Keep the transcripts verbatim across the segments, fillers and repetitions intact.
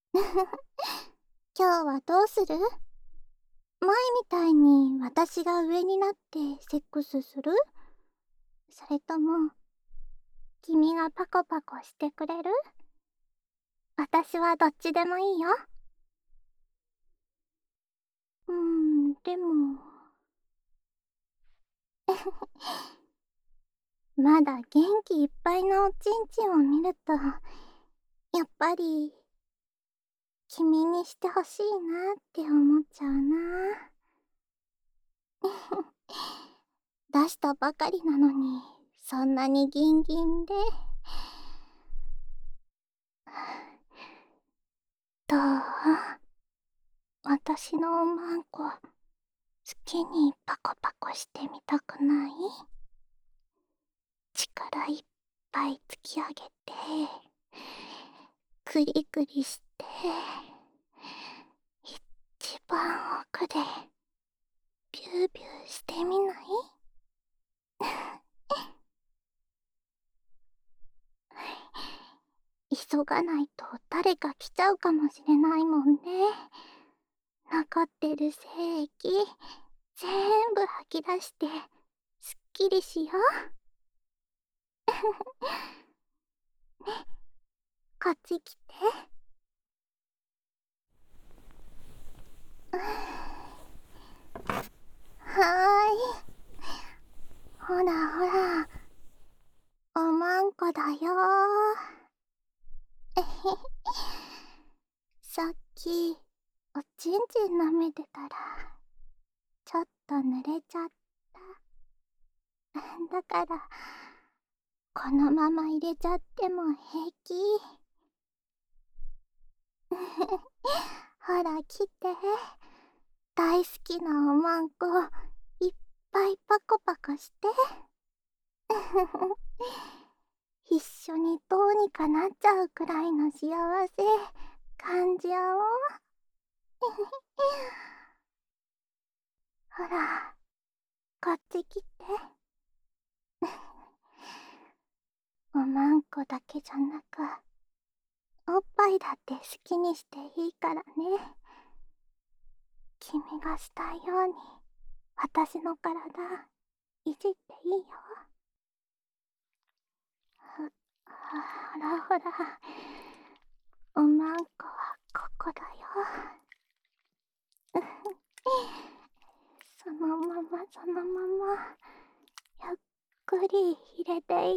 今日はどうする？前みたいに私が上になってセックスする？それとも、君がパコパコしてくれる？私はどっちでもいいよ。うーん、でもまだ元気いっぱいのおちんちんを見ると、やっぱり、君にしてほしいなって思っちゃうな。出したばかりなのに、そんなにギンギンで。どう？私のおまんこ、好きにパコパコしてみたくない？力いっぱい突き上げて、クリクリして、一番奥で、ビュービューしてみない？急がないと誰か来ちゃうかもしれないもんね。残ってる精液、全部吐き出して、すっきりしよう。ね、こっち来て。はーい。ほらほら、おまんこだよー。えへへ。さっき、おちんちん舐めてたら、ちょっと濡れちゃった。だから、このまま入れちゃっても平気。ほら来て。大好きなおまんこ、いっぱいパコパコして。一緒にどうにかなっちゃうくらいの幸せ、感じ合おう。ほら、こっち来て。おまんこだけじゃなく、おっぱいだって好きにしていいからね。君がしたいように、私の体、いじっていいよ。ほらほら、おまんこはここだよ。そのままそのまま、ゆっくり入れていって。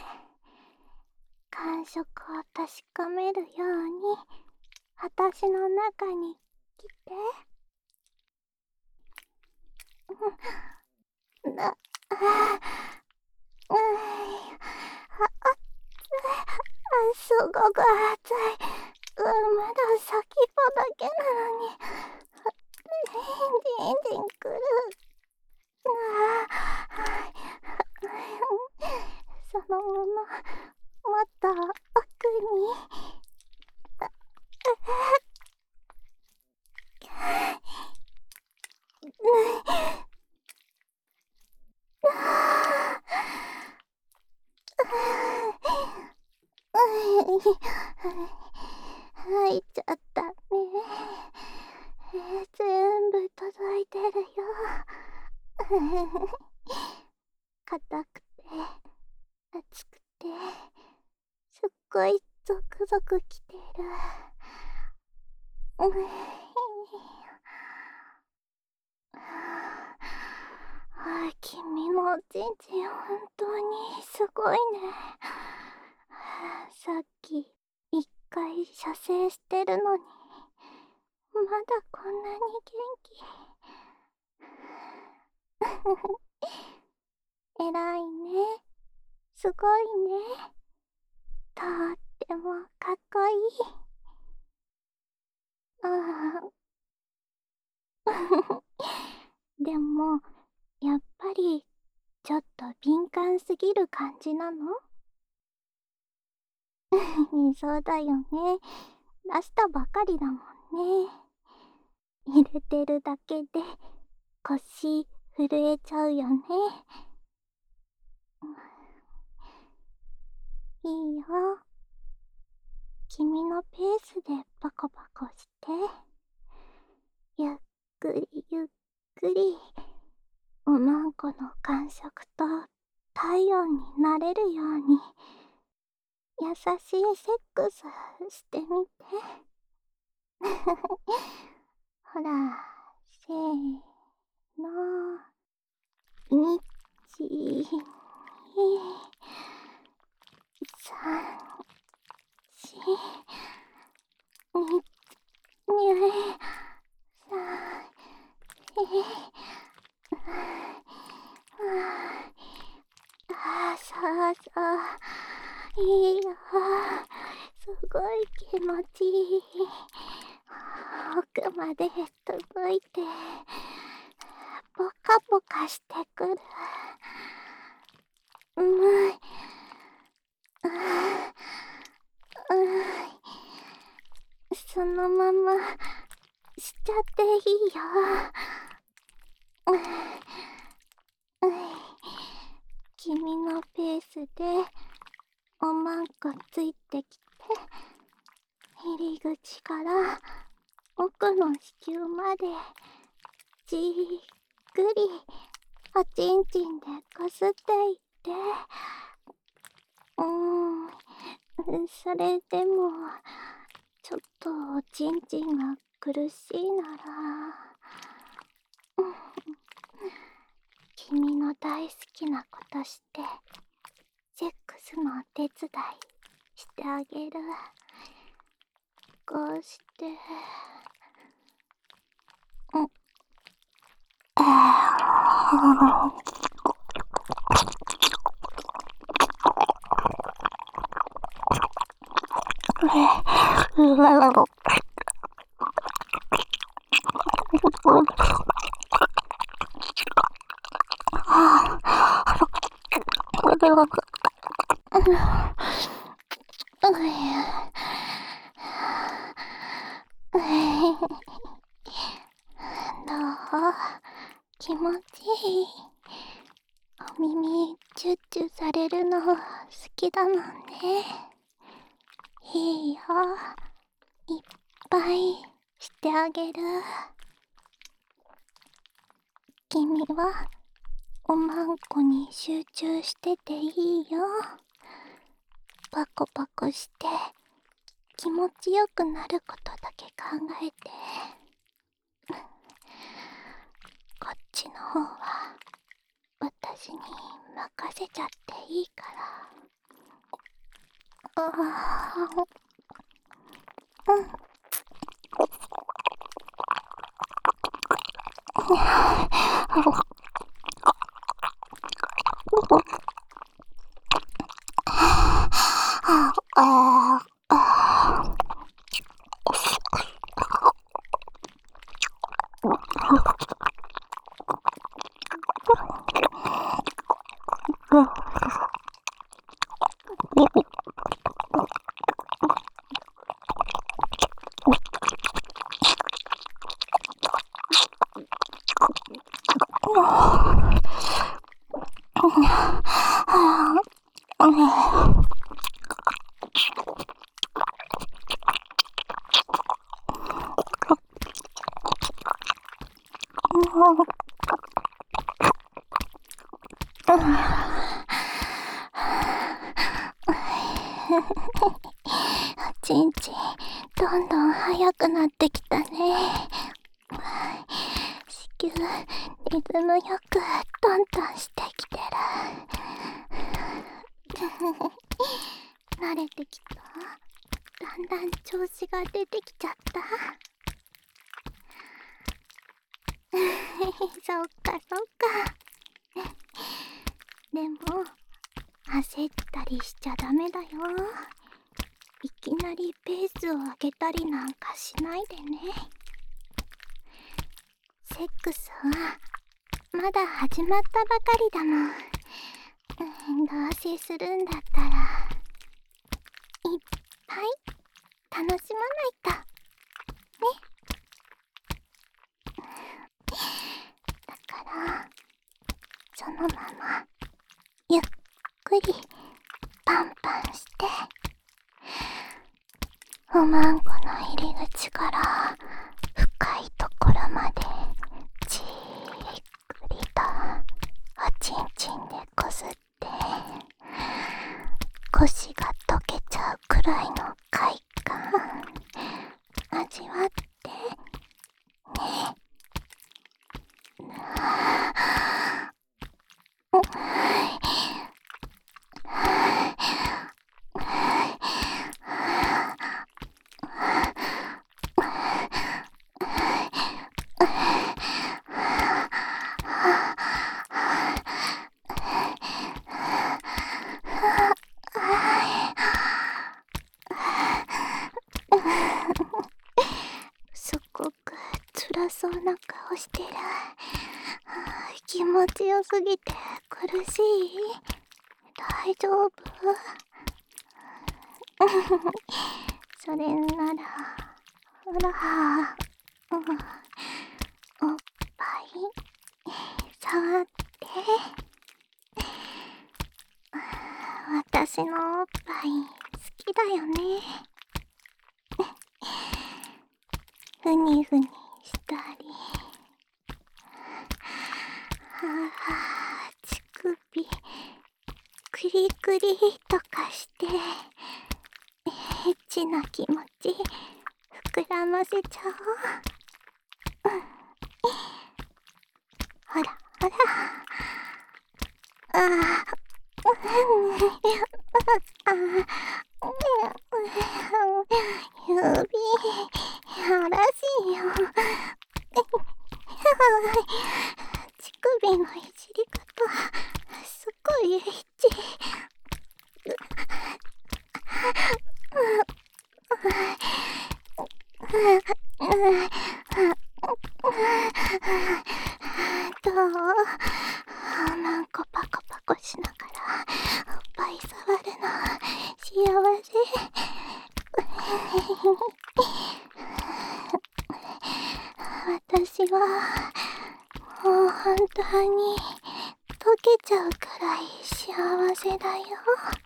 感触を確かめるように、私の中に来て。な、あ、うい、あ、あ、すごく熱い。うん、まだ先っぽだけなのに。じんじんくる。ああ、そのまま、もっと奥に。あ、入っちゃったね。えー、全部届いてるよ。硬くて、熱くて、すっごいゾクゾクきてる。うい、あ、君のおちんちん本当にすごいね。さっき一回射精してるのに、まだこんなに元気。偉いね。すごいね。とってもかっこいい。ああ。でも、やっぱり、ちょっと敏感すぎる感じなの？そうだよね。出したばかりだもんね。入れてるだけで腰震えちゃうよね。いいよ。君のペースでパコ触と体温になれるように優しいセックスしてみて。ほら、せーの。いち、に、さん、し、に、に、さん、し、あ、そうそう。いいよ。すごい気持ちいい。奥まで届いて、ポカポカしてくる。うむい。ううそのまましちゃっていいよ。うう君のペースでおまんこついてきて、入り口から奥の子宮までじっくりおちんちんでこすっていって、うーん、それでもちょっとおちんちんが苦しいなら、君の大好きなことしてセックスのお手伝いしてあげる。こうしてうんどう？気持ちいい？お耳チュッチュされるの好きだもんね。いいよ。いっぱいしてあげる。君はおまんこに集中してていいよ。パコパコして気持ちよくなることだけ考えて。こっちの方は私に任せちゃっていいから。ああ、うん。おちんちんどんどん速くなってきたね。子宮リズムよくトントンしてきてる。慣れてきた？だんだん調子が出てきちゃった。そっかそっか。でも焦ったりしちゃダメだよ。いきなりペースを上げたりなんかしないでね。セックスはまだ始まったばかりだもん。うん、どうせするんだったらいっぱい楽しまないとね。だからそのままゆっくりパンパンしておまんこの入り口から深いところまでじーっくりとおちんちん味わってね。すっごく辛そうな顔してる。気持ちよすぎて苦しい？大丈夫？それならほら、うん、おっぱい触って。私のおっぱい好きだよね。ふにふにしたり、はあ、乳首クリクリとかしてエッチな気持ち膨らませちゃおう。うん、ほらほら、ああ、指やらしいよ。乳首のいじり方すごいエッチ。どう？なんかパコパコしながらおっぱい触るの幸せ？私はもう本当に溶けちゃうくらい幸せだよ。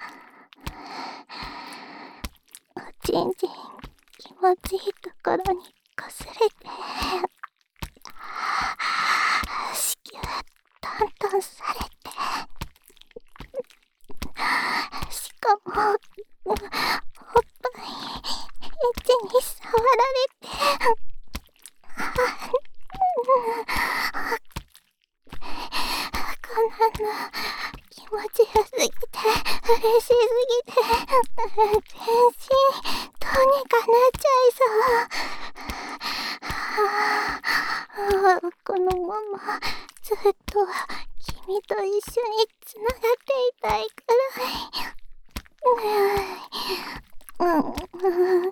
おちんちん気持ちいいところにこすれて、子宮トントンされて、しかもおっぱいエッチに触られて、こんなの気持ちよすぎて嬉しすぎて全身どうにかなっちゃいそう。このままずっと君と一緒につながっていたいくらい。うん、うん、だ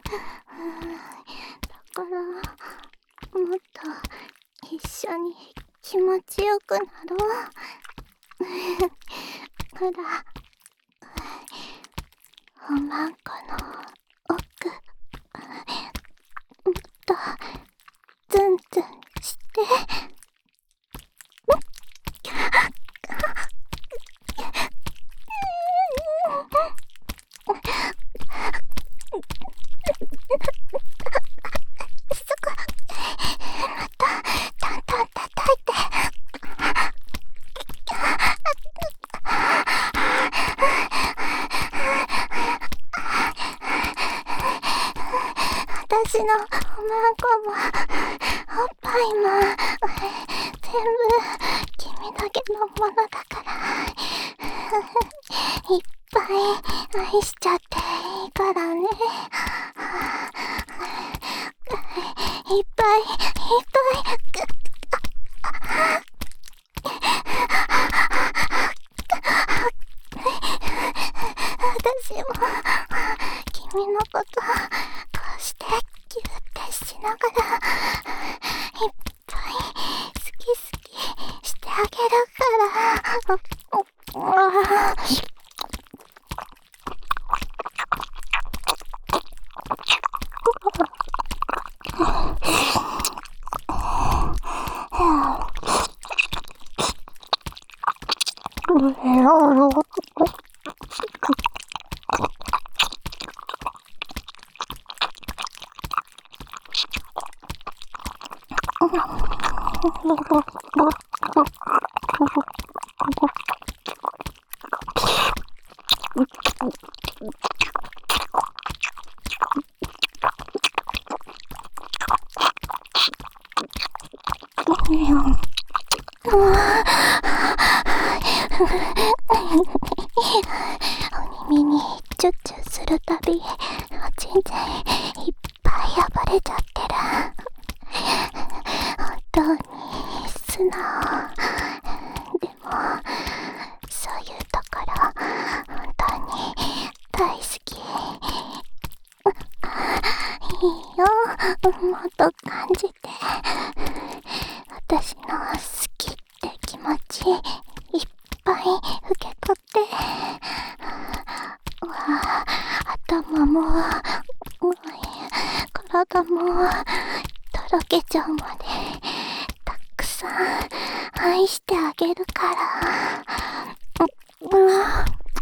からもっと一緒に気持ちよくなろう。ほら、おまんこの奥もっとズンズンして。そこまたトントン叩いて。私のおまんこもおっぱいも全部君だけのものだからいっぱい愛しちゃっていいからね。いっぱいいっぱい私も君のことこうしてギュッてしながらいっぱい好き好きしてあげるから。 れちゃってる。本当に素直。でもそういうところ本当に大好き。いいよ、もっと感じて。私の好きって気持ちいっぱい受け取って。うわ、頭も体もとろけちゃうまでたくさん愛してあげるから。うわ、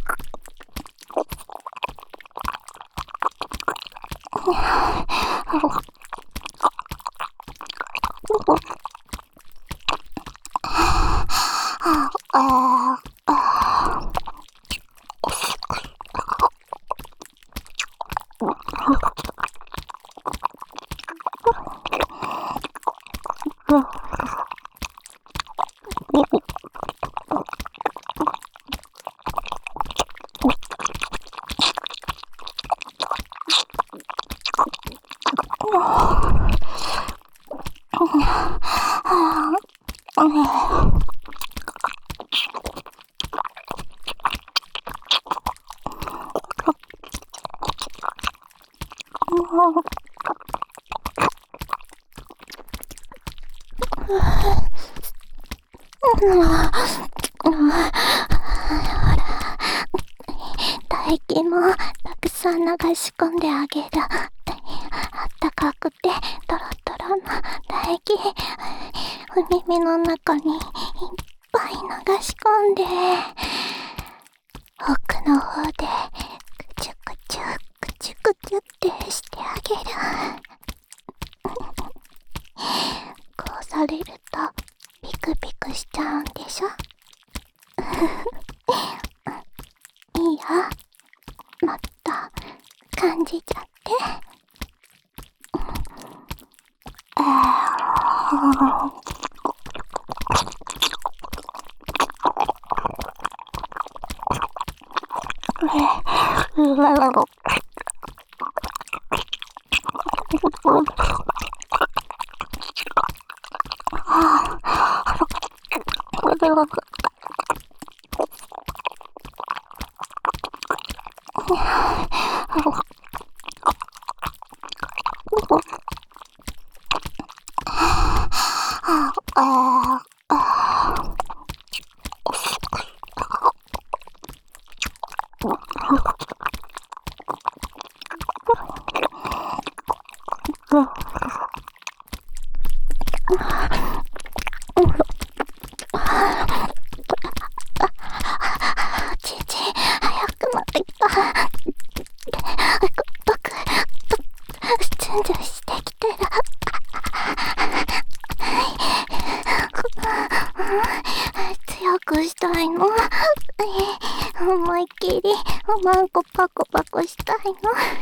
唾液もたくさん流し込んであげる。あったかくてトロトロの唾液、お耳の中にいっぱい流し込んで、奥の方でくちゅくちゅくちゅくちゅってしてあげる。こうされるとピクピクしちゃうんでしょ。いいよ、もっと感じちゃって。ちち、早くなってきた。僕、チュンチュンしてきてる。強くしたいの？思いっきりおまんこパコパコしたいの？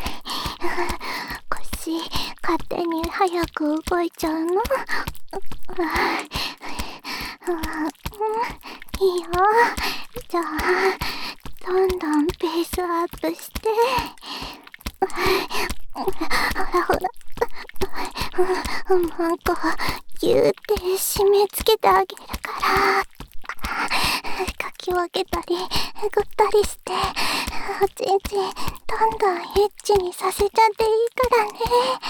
腰勝手に早く動いちゃうの？いいよ。じゃあどんどんペースアップして、ほらほら、おまんこギューって締め付けてあげるから、かき分けたりぐったりして、おちんちんどんどんエッチにさせちゃっていいからね。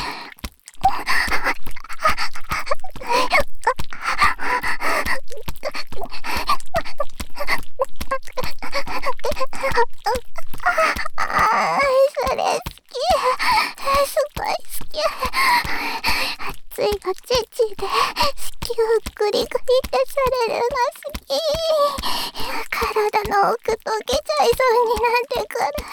あー、それ好き。すごい好き。熱いおちんちんで子宮グリグリってされるの好き。体の奥溶けちゃいそうになってくる。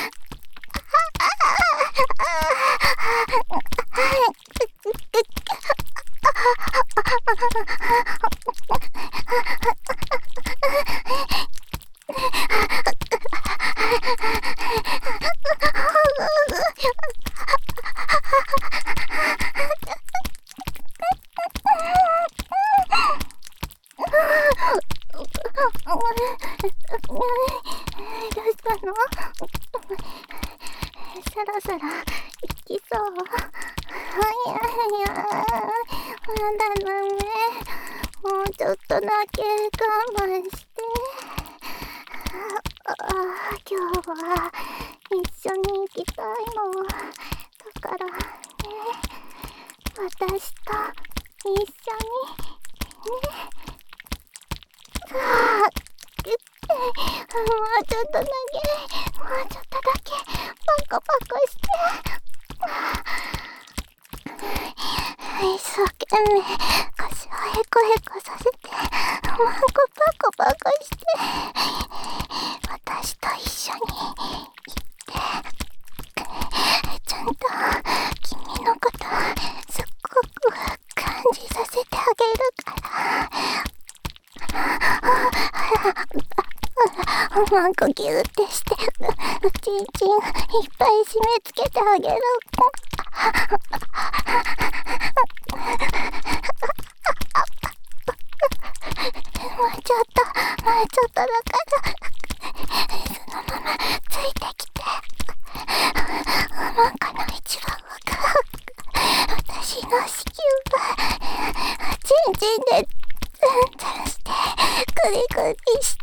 どうしたの？そろそろ行きそう。はい。 やー、まだダメ。もうちょっとだけ我慢して。ああ、今日は一緒に行きたいの。だからね、私と一緒にね。ああ、くってもうちょっとだけ、もうちょっとだけパコパコして。一生懸命腰をヘコヘコさせてマンコパコパコして私と一緒に行ってちゃんと君のことすっごく感じさせてあげるからマンコギューってしてチンチンいっぱい締め付けてあげる。もうちょっともうちょっとだからそのままついてきて。マンコの一番奥私の子宮がチンチンでツンツンしてクリクリして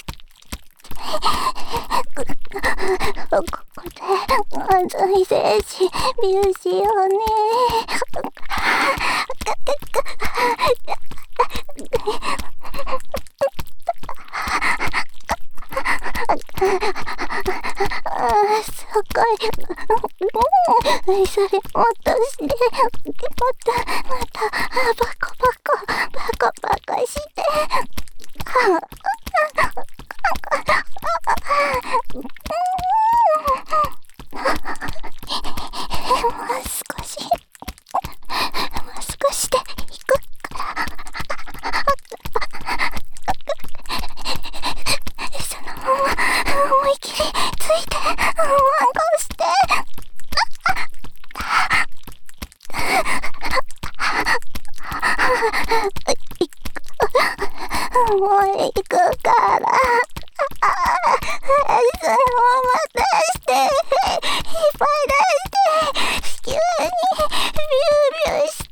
ここで安全精子粒子をねああ、すごい。それもっとして、もっと、また、パコパコ、パコパコして。もう少し、もう少しで行くから。そのまま思い切りついてマンコして。もう行くから。そのまま出して引っ張り出して子宮にビュービューして。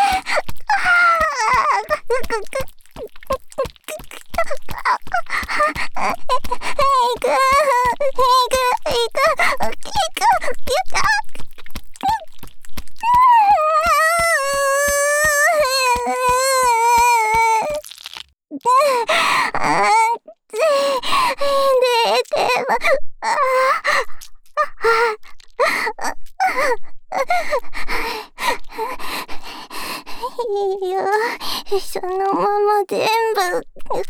いいよ、そのまま全部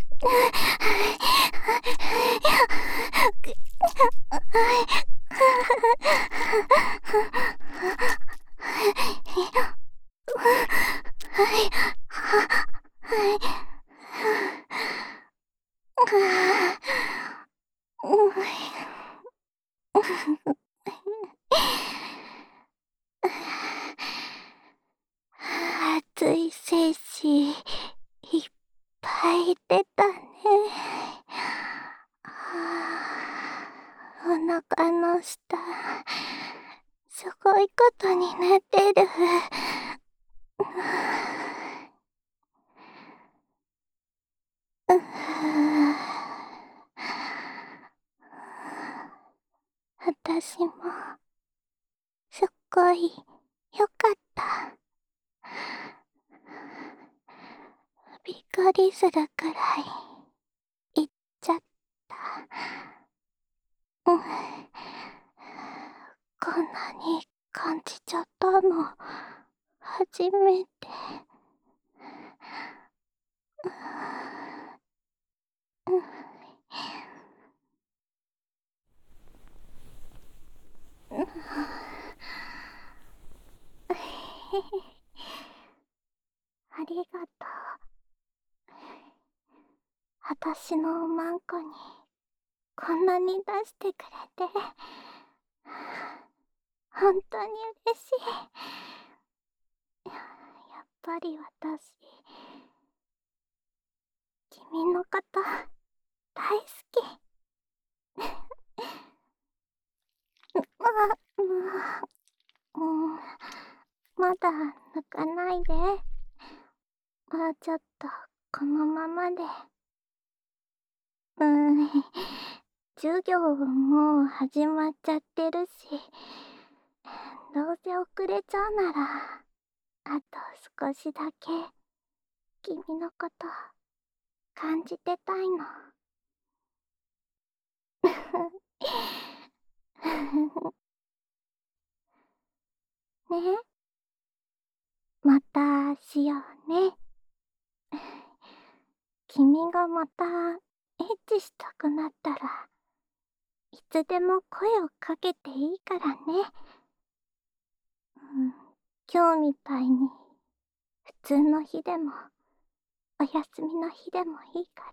熱い精子いっぱい出たね。お腹の下すごいことになってる。私もすっごいよかった。びっくりするくらい言っちゃった。うん、こんなに感じちゃったの初めて。うん、ありがとう。私のおまんこにこんなに出してくれて本当に嬉しい。やっぱり私君のこと大好き。ま、ま、うん、 まだ泣かないで。もうちょっとこのままで。うーん、授業もう始まっちゃってるし、どうせ遅れちゃうなら、あと少しだけ君のこと感じてたいの。ね、またしようね。君がまたエッチしたくなったらいつでも声をかけていいからね。うん、今日みたいに普通の日でもお休みの日でもいいから。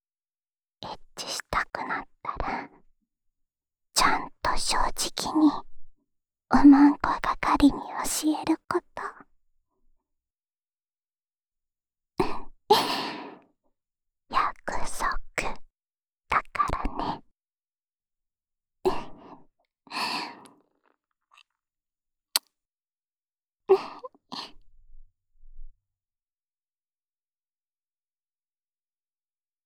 エッチしたくなったらちゃんと正直に